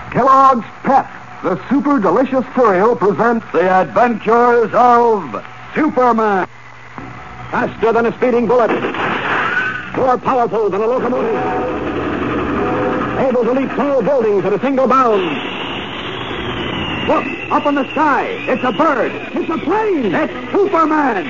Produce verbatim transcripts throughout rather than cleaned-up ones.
Kellogg's Pep, the super delicious cereal, presents The Adventures of Superman. Faster than a speeding bullet. More powerful than a locomotive. Able to leap tall buildings at a single bound. Look, up in the sky. It's a bird. It's a plane. It's Superman.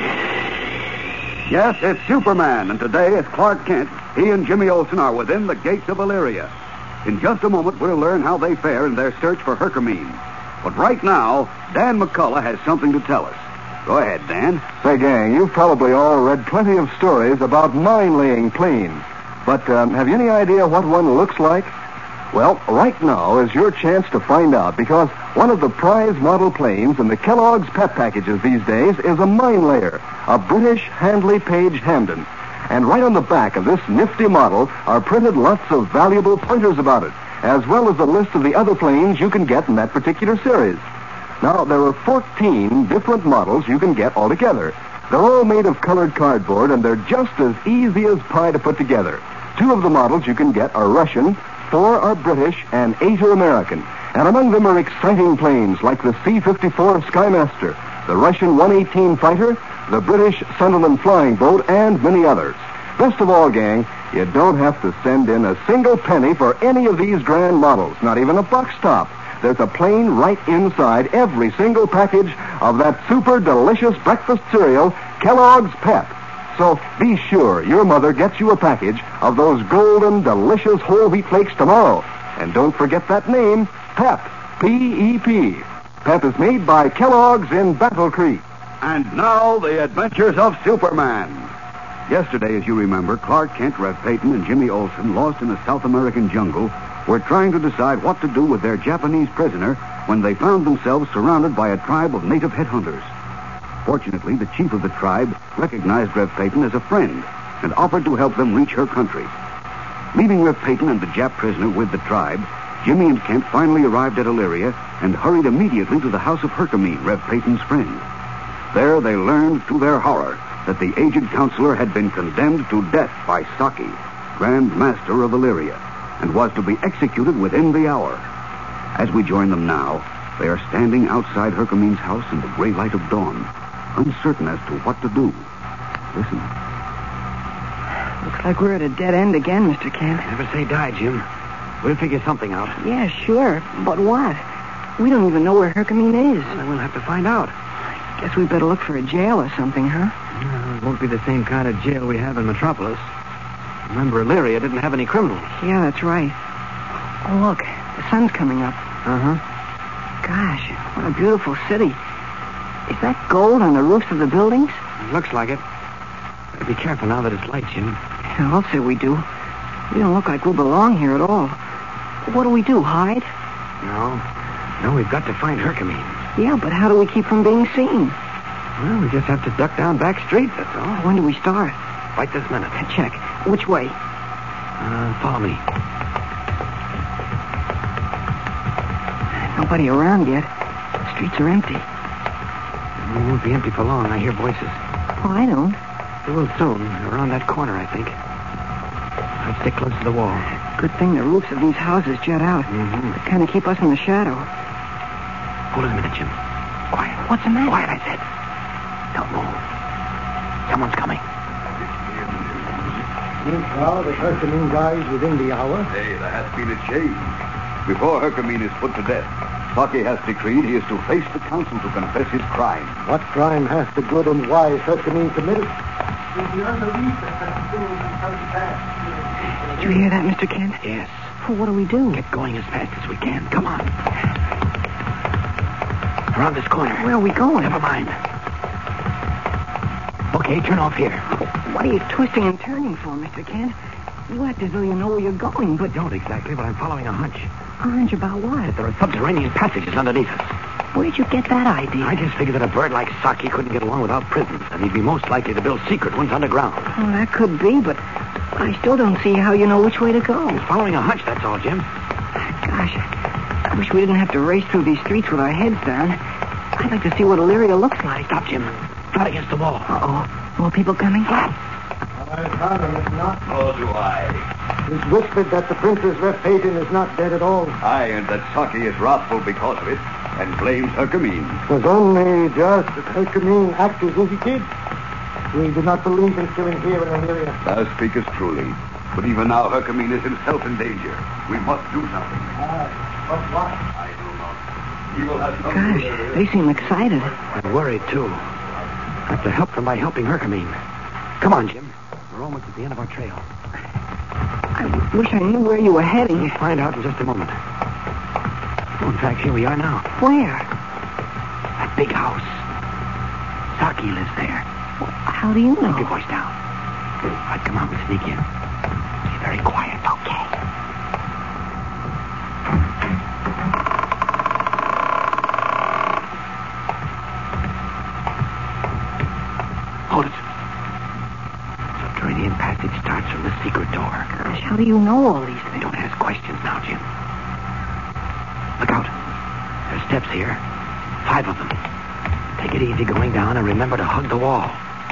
Yes, it's Superman, and today, as Clark Kent, he and Jimmy Olsen are within the gates of Illyria. In just a moment, we'll learn how they fare in their search for Herkimer. But right now, Dan McCullough has something to tell us. Go ahead, Dan. Say, gang, you've probably all read plenty of stories about mine-laying planes. But um, have you any idea what one looks like? Well, right now is your chance to find out, because one of the prize model planes in the Kellogg's Pep packages these days is a mine layer, a British Handley Page Hamden. And right on the back of this nifty model are printed lots of valuable pointers about it, as well as a list of the other planes you can get in that particular series. Now, there are fourteen different models you can get altogether. They're all made of colored cardboard, and they're just as easy as pie to put together. Two of the models you can get are Russian, four are British, and eight are American. And among them are exciting planes like the C fifty-four Skymaster, the Russian one eighteen fighter, the British Sunderland flying boat, and many others. Best of all, gang, you don't have to send in a single penny for any of these grand models, not even a buck stop. There's a plane right inside every single package of that super delicious breakfast cereal, Kellogg's Pep. So be sure your mother gets you a package of those golden, delicious whole wheat flakes tomorrow. And don't forget that name, Pep, P E P. Pep is made by Kellogg's in Battle Creek. And now, the adventures of Superman. Yesterday, as you remember, Clark Kent, Rev Peyton, and Jimmy Olsen, lost in the South American jungle, were trying to decide what to do with their Japanese prisoner when they found themselves surrounded by a tribe of native headhunters. Fortunately, the chief of the tribe recognized Rev Peyton as a friend and offered to help them reach her country. Leaving Rev Peyton and the Jap prisoner with the tribe, Jimmy and Kent finally arrived at Illyria and hurried immediately to the house of Herkimer, Rev Peyton's friend. There they learned, to their horror, that the aged counselor had been condemned to death by Saki, Grand Master of Illyria, and was to be executed within the hour. As we join them now, they are standing outside Herkimer's house in the gray light of dawn, uncertain as to what to do. Listen. Looks like we're at a dead end again, Mister Kent. Never say die, Jim. We'll figure something out. Yeah, sure. But what? We don't even know where Herkimer is. Well, then we'll have to find out. Guess we better look for a jail or something, huh? No, it won't be the same kind of jail we have in Metropolis. Remember, Illyria didn't have any criminals. Yeah, that's right. Oh, look. The sun's coming up. Uh-huh. Gosh, what a beautiful city. Is that gold on the roofs of the buildings? It looks like it. Better be careful now that it's light, Jim. Yeah, I'll say we do. We don't look like we belong here at all. What do we do, hide? No. No, we've got to find Herkimer. Yeah, but how do we keep from being seen? Well, we just have to duck down back streets, that's all. When do we start? Right this minute. Check. Which way? Uh, follow me. Nobody around yet. The streets are empty. It won't be empty for long. I hear voices. Oh, I don't. They will soon. Around that corner, I think. I'll stick close to the wall. Good thing the roofs of these houses jut out. Mm-hmm. They kind of keep us in the shadow. Hold on a minute, Jim. Quiet. What's the matter? Quiet, I said. Don't move. Someone's coming. Think now the Herkimer dies within the hour? Hey, there has been a change. Before Herkimer is put to death, Saki has decreed he is to face the council to confess his crime. What crime has the good and wise Herkimer committed? Did you hear that, Mister Kent? Yes. Well, what do we do? Get going as fast as we can. Come on. Around this corner. Where are we going? Never mind. Okay, turn off here. What are you twisting and turning for, Mister Kent? You act as though you know where you're going, but... I don't exactly, but I'm following a hunch. A hunch about what? That there are subterranean passages underneath us. Where'd you get that idea? I just figured that a bird like Saki couldn't get along without prisons, and he'd be most likely to build secret ones underground. Well, that could be, but I still don't see how you know which way to go. Just following a hunch, that's all, Jim. Gosh, I wish we didn't have to race through these streets with our heads down. I'd like to see what Illyria looks like. Stop, Jim. Flat against the wall. Uh-oh. More people coming? Flat. I found him, if not. So do I. It's whispered that the Princess Rephaeton is not dead at all. Aye, and that Saki is wrathful because of it and blames Hercamine. It was only just that Hercamine acted as he did. We do not believe in killing here in Illyria. Thou speakest truly. But even now, Hercamine is himself in danger. We must do something. Aye, but what? I do not. He will have some... Gosh, they seem excited. I'm worried, too. I have to help them by helping Hercamine. Come on, Jim. We're almost at the end of our trail. I wish I knew where you were heading. We'll find out in just a moment. Oh, in fact, here we are now. Where? That big house. Saki lives there. Well, how do you know? Keep your voice down. I'd come out and sneak in. Be very quiet. Okay. Hold it. Subterranean passage starts from the secret door. Gosh, how do you know all these things? Don't ask questions now, Jim. Look out. There's steps here. Five of them. Take it easy going down and remember to hug the wall.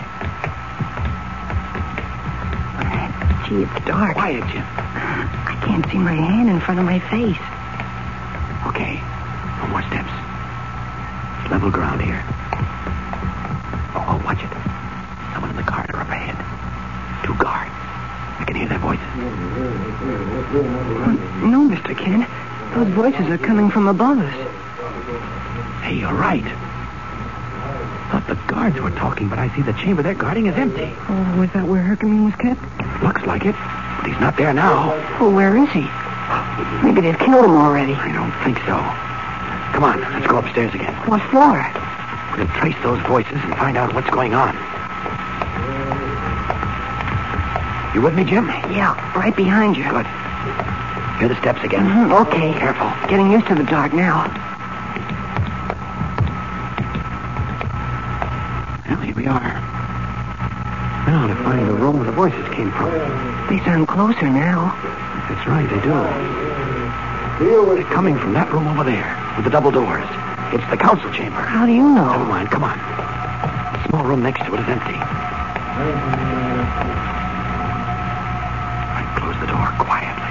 Gee, it's dark. Quiet, Jim. I can't see my hand in front of my face. Okay. No more steps. It's level ground here. Oh, oh, watch it. Someone in the corridor up ahead. Two guards. I can hear their voices. Oh, no, Mister Kent. Those voices are coming from above us. Hey, you're right. Thought the guards were talking, but I see the chamber they're guarding is empty. Oh, was that where Hercamine was kept? Looks like it, but he's not there now. Well, where is he? Maybe they've killed him already. I don't think so. Come on, let's go upstairs again. What for? We'll trace those voices and find out what's going on. You with me, Jim? Yeah, right behind you. Good. Hear the steps again. Mm-hmm, okay. Careful. Getting used to the dark now. Well, here we are. Now to find the room where the voices came from. They sound closer now. That's right, they do. They're coming from that room over there with the double doors. It's the council chamber. How do you know? Never mind, come on. The small room next to it is empty. Right, close the door quietly.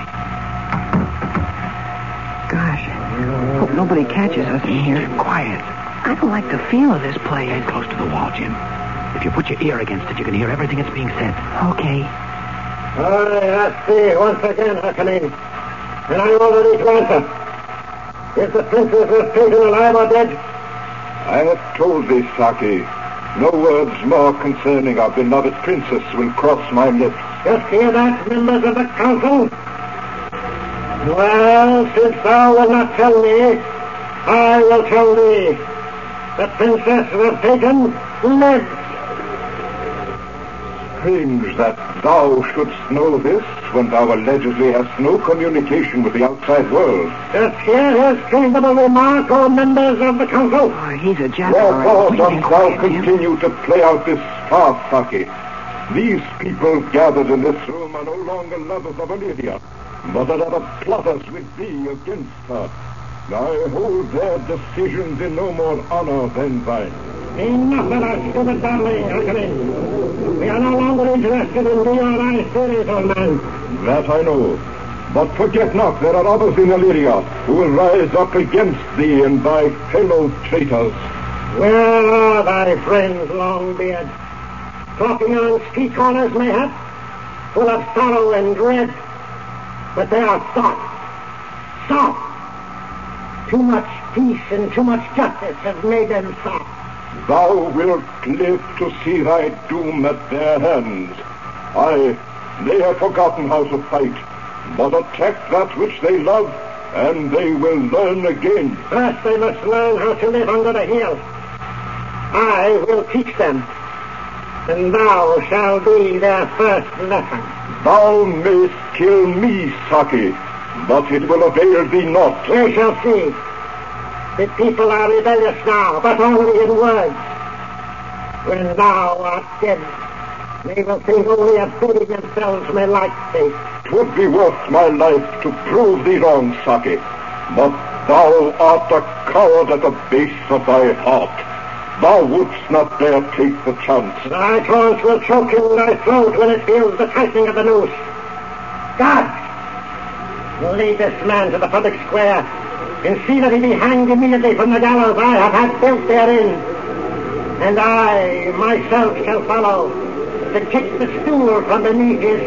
Gosh, hope nobody catches us in here. Jim, quiet. I don't like the feel of this place. Stand close to the wall, Jim. If you put your ear against it, you can hear everything that's being said. Okay. I ask thee once again, Hercamine, and I order thee to answer. Is the Princess Rephaeton alive or dead? I have told thee, Saki, no words more concerning our beloved princess will cross my lips. Just hear that, members of the council? Well, since thou wilt not tell me, I will tell thee. The Princess Rephaeton lives. Strange that thou shouldst know this when thou allegedly hast no communication with the outside world. Just hear his treasonable remark, O members of the council. Oh, he's a jack. Wherefore Please dost be thou quiet, Jim. continue to play out this farce, Saki? These people gathered in this room are no longer lovers of Olivia, but are other plotters with thee against her. I hold their decisions in no more honor than thine. Enough of that stupid babbling, Hercamine. We are no longer interested in thee or thy theories, old man. That I know. But forget not, there are others in Illyria who will rise up against thee and thy fellow traitors. Where are thy friends, Longbeard? Talking on street corners, mayhap, full of sorrow and dread. But they are soft. Soft. Too much peace and too much justice have made them soft. Thou wilt live to see thy doom at their hands. Aye, they have forgotten how to fight, but attack that which they love, and they will learn again. First they must learn how to live under the heel. I will teach them, and thou shalt be their first lesson. Thou mayst kill me, Saki, but it will avail thee not. We shall see. The people are rebellious now, but only in words. When thou art dead, they will think only of feeding themselves my life sake. 'Twould be worth my life to prove thee wrong, Saki, but thou art a coward at the base of thy heart. Thou wouldst not dare take the chance. Thy taunts will choke in thy throat when it feels the tightening of the noose. God, lead this man to the public square and see that he be hanged immediately from the gallows I have had built therein. And I myself shall follow to kick the stool from beneath his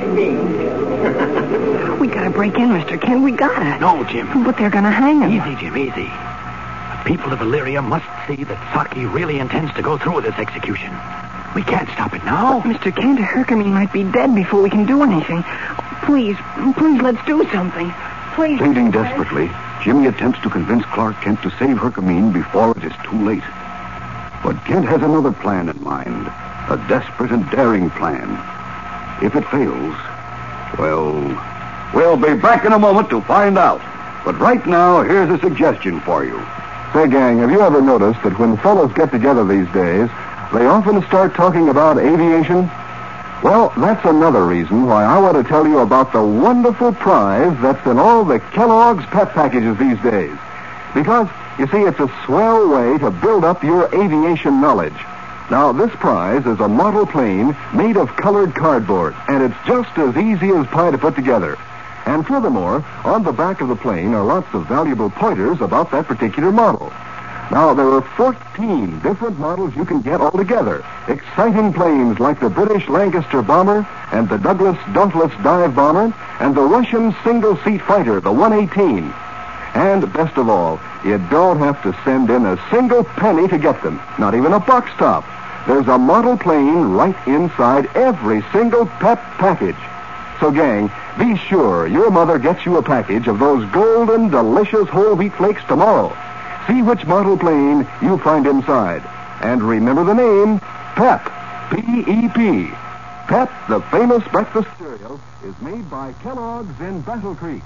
feet. We gotta break in, Mister Kent. We gotta. No, Jim. But they're gonna hang him. Easy, Jim, easy. The people of Illyria must see that Saki really intends to go through with this execution. We can't stop it now. Mister Kent, Herkimer might be dead before we can do anything. Please, please, let's do something. Please. Pleading desperately, Jimmy attempts to convince Clark Kent to save Herkimer before it is too late. But Kent has another plan in mind, a desperate and daring plan. If it fails, well, we'll be back in a moment to find out. But right now, here's a suggestion for you. Say, gang, have you ever noticed that when fellows get together these days, they often start talking about aviation? Well, that's another reason why I want to tell you about the wonderful prize that's in all the Kellogg's pep packages these days. Because, you see, it's a swell way to build up your aviation knowledge. Now, this prize is a model plane made of colored cardboard, and it's just as easy as pie to put together. And furthermore, on the back of the plane are lots of valuable pointers about that particular model. Now, there are fourteen different models you can get altogether. Exciting planes like the British Lancaster bomber and the Douglas Dauntless dive bomber and the Russian single-seat fighter, the one eighteen. And best of all, you don't have to send in a single penny to get them, not even a box top. There's a model plane right inside every single pep package. So, gang, be sure your mother gets you a package of those golden, delicious whole wheat flakes tomorrow. See which model plane you find inside. And remember the name, Pep, P E P. Pep, the famous breakfast cereal, is made by Kellogg's in Battle Creek.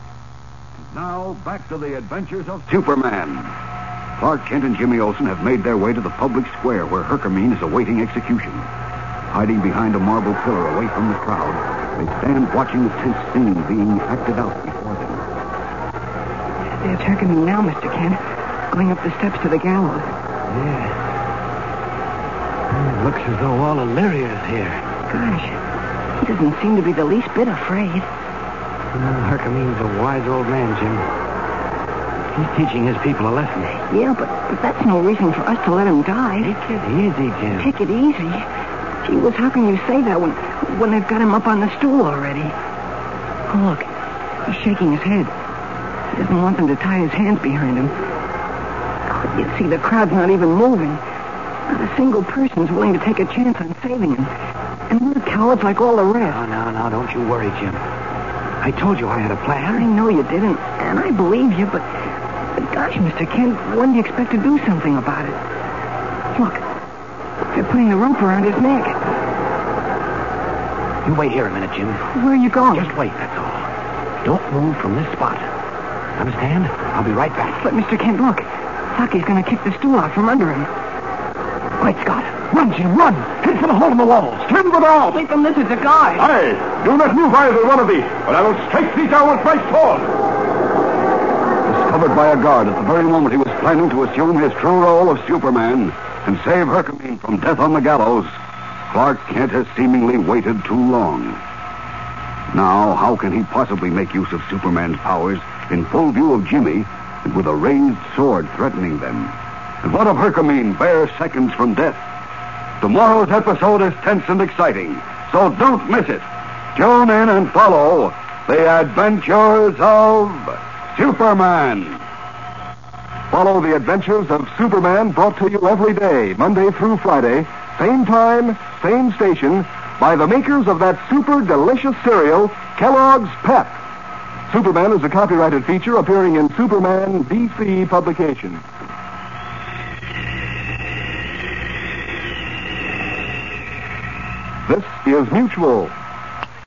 Now, back to the adventures of Superman. Clark Kent and Jimmy Olsen have made their way to the public square where Herkimer is awaiting execution. Hiding behind a marble pillar away from the crowd, they stand watching the tense scene being acted out before them. There's Herkimer now, Mister Kent, going up the steps to the gallows. Yeah. It looks as though all Illyria is here. Gosh, he doesn't seem to be the least bit afraid. Well, Herkimer's a wise old man, Jim. He's teaching his people a lesson. Yeah, but, but that's no reason for us to let him die. Take it easy, Jim. Take it easy? Gee whiz, how can you say that when, when they've got him up on the stool already? Oh, look, he's shaking his head. He doesn't want them to tie his hands behind him. Oh, you see, the crowd's not even moving. Not a single person's willing to take a chance on saving him. And we're cowards like all the rest. No, no, no, don't you worry, Jim. I told you I had a I plan. know you didn't, and I believe you, but, but gosh, Mister Kent, when do you expect to do something about it? Look, they're putting the rope around his neck. You wait here a minute, Jim. Where are you going? Just wait, that's all. Don't move from this spot. Understand? I'll be right back. But, Mister Kent, look. Saki's going to kick the stool out from under him. Great Scott. Run, Jim, run. Hit for the hole in the walls. Trim them out! Wait from this, it's a guy. Aye, do not move either one of thee, or I will strike thee down with my sword. Discovered by a guard at the very moment he was planning to assume his true role of Superman and save Herkimer from death on the gallows, Clark Kent has seemingly waited too long. Now, how can he possibly make use of Superman's powers in full view of Jimmy and with a raised sword threatening them? And what of Herkimer bare seconds from death? Tomorrow's episode is tense and exciting, so don't miss it. Tune in and follow the adventures of Superman. Follow the adventures of Superman, brought to you every day, Monday through Friday, same time, same station, by the makers of that super delicious cereal, Kellogg's Pep. Superman is a copyrighted feature appearing in Superman D C publications. This is Mutual,